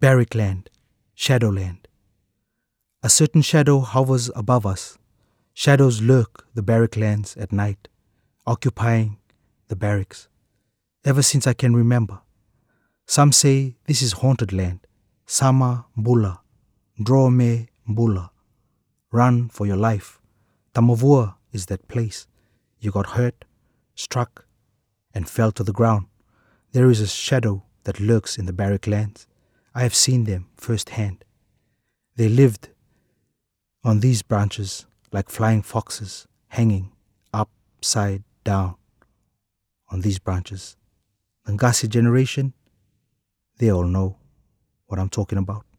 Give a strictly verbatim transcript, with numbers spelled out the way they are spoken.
Barrack land, shadowland. A certain shadow hovers above us. Shadows lurk the barrack lands at night, occupying the barracks. Ever since I can remember. Some say this is haunted land. Sama Mbula, Drome Mbula. Run for your life. Tamavua is that place. You got hurt, struck, and fell to the ground. There is a shadow that lurks in the barrack lands. I have seen them firsthand. They lived on these branches like flying foxes, hanging upside down on these branches. The Ngasi generation, they all know what I'm talking about.